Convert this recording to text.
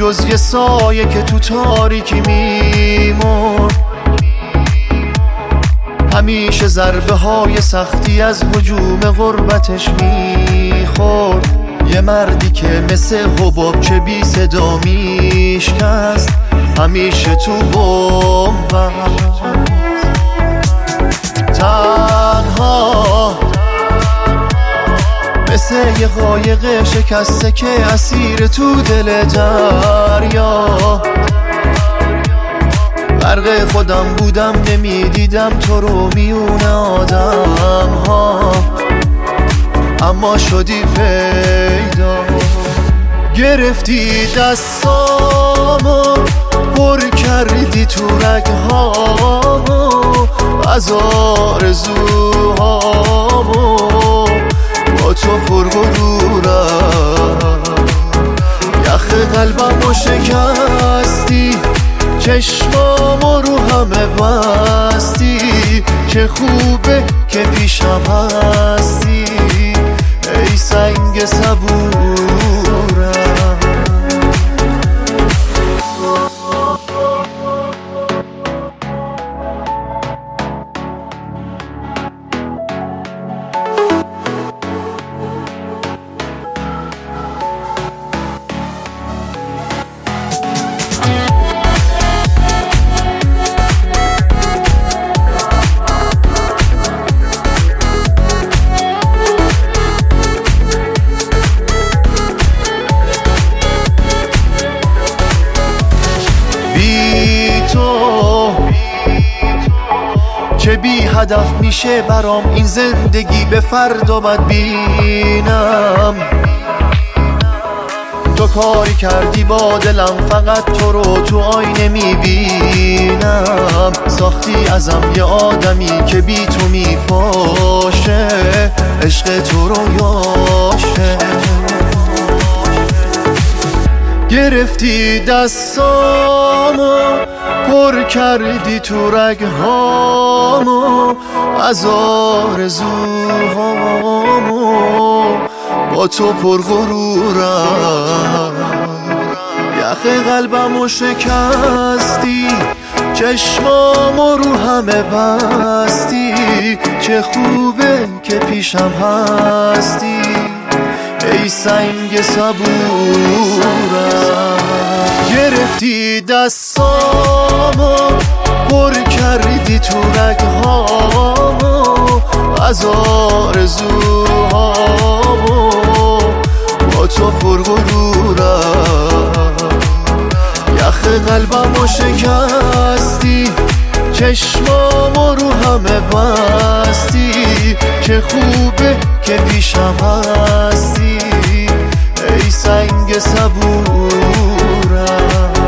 جز یه سایه که تو تاریکی میمرد. همیشه ضربه های سختی از هجوم غربتش میخورد. یه مردی که مثل حباب که بی صدا میشکست، همیشه تو بومبست. تنها مثل یه قایق شکسته که اسیر تو دل دریا. غرق خودم بودم نمیدیدم تو رو میون آدم ها، اما شدی پیدا. گرفتی دستامو پر کردی تو رگهامو، از آرزوهامو با تو پرغرورم. یخ قلبمو شکستی، چشمامو رو همه بستی. چه خوبه که پیشم هستی، ای سنگ صبورم. چه بی هدف میشه برام این زندگی، به فردا بد بینم. تو کاری کردی با دلم، فقط تو رو تو آینه میبینم. ساختی ازم یه آدمی که بی تو میپاشه، عشق تو رو یاشه. گرفتی دستامو پر کردی تو رگهامو، از آرزوهامو با تو پرغرورم. یخ قلبمو شکستی، چشمامو رو همه بستی. چه خوبه که پیشم هستی، ای سنگ صبورم. گرفتی دستامو پر کردی تو رگهامو، از آرزوهامو با تو پرغرورم. یخ قلبمو شکستی، چشمامو رو همه بستی. چه خوبه که پیشم هستی، ای سنگ صبورم.